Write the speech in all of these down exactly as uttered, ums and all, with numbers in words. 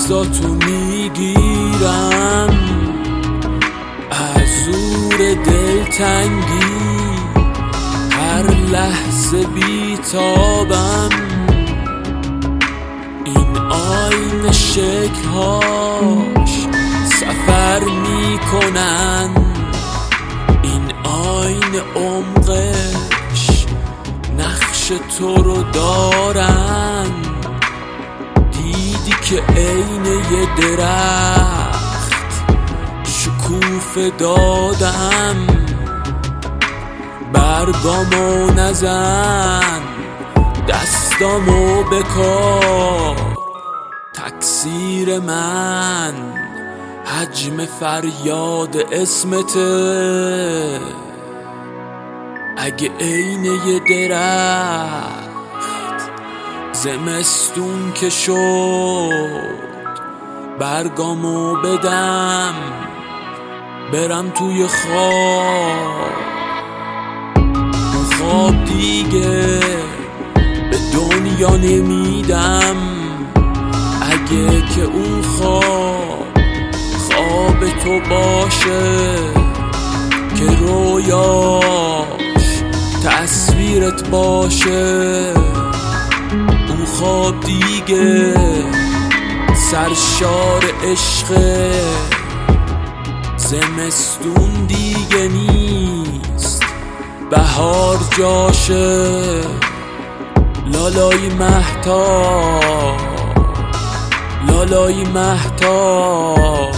دستاتو میگیرم از زور دلتنگی، هر لحظه بیتابم. این آینه شکل‌هاش سفر میکنن، این آینه عمقش نقش تو رو دارن. دیدی که عین یه درخت شکوفه دادم، برگامو نزن دستامو بکار. تکثیر من حجم فریاد اسمته، اگه عین یه درخت زمستون که شد برگامو بدم برم توی خواب. اون خواب دیگه به دنیا نمیدم، اگه که اون خواب خواب تو باشه که رویاش تصویرت باشه. اون خواب دیگه سرشار عشقه، زمستون دیگه نیست بهار جاشه. لالای مهتاب، لالای مهتاب.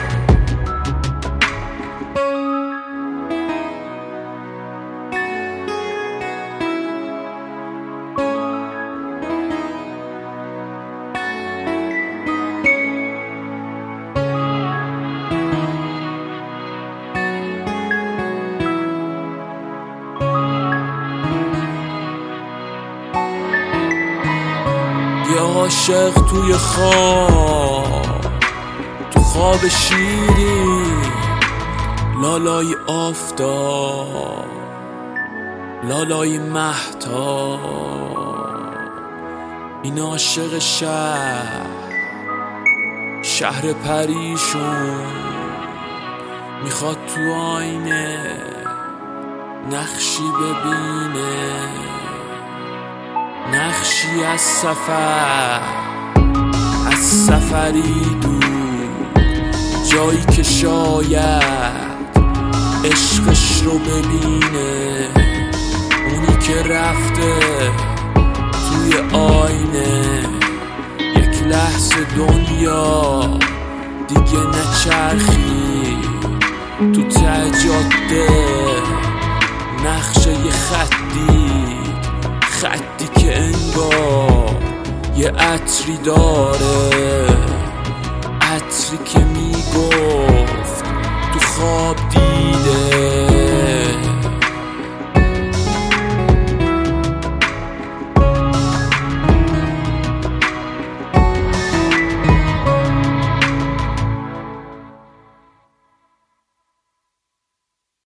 یه عاشق توی خواب، تو خواب شیری، لالای آفتاب، لالای مهتاب. این عاشق شهر، شهر پریشون، میخواد تو آینه نقشی ببینه، نقشی از سفر، از سفری دور، جایی که شاید عشقش رو ببینه. اونی که رفته توی آینه، یک لحظه دنیا دیگه نچرخی. تو ته جاده نقشه یه خطی، خطی که انگار یه عطری داره.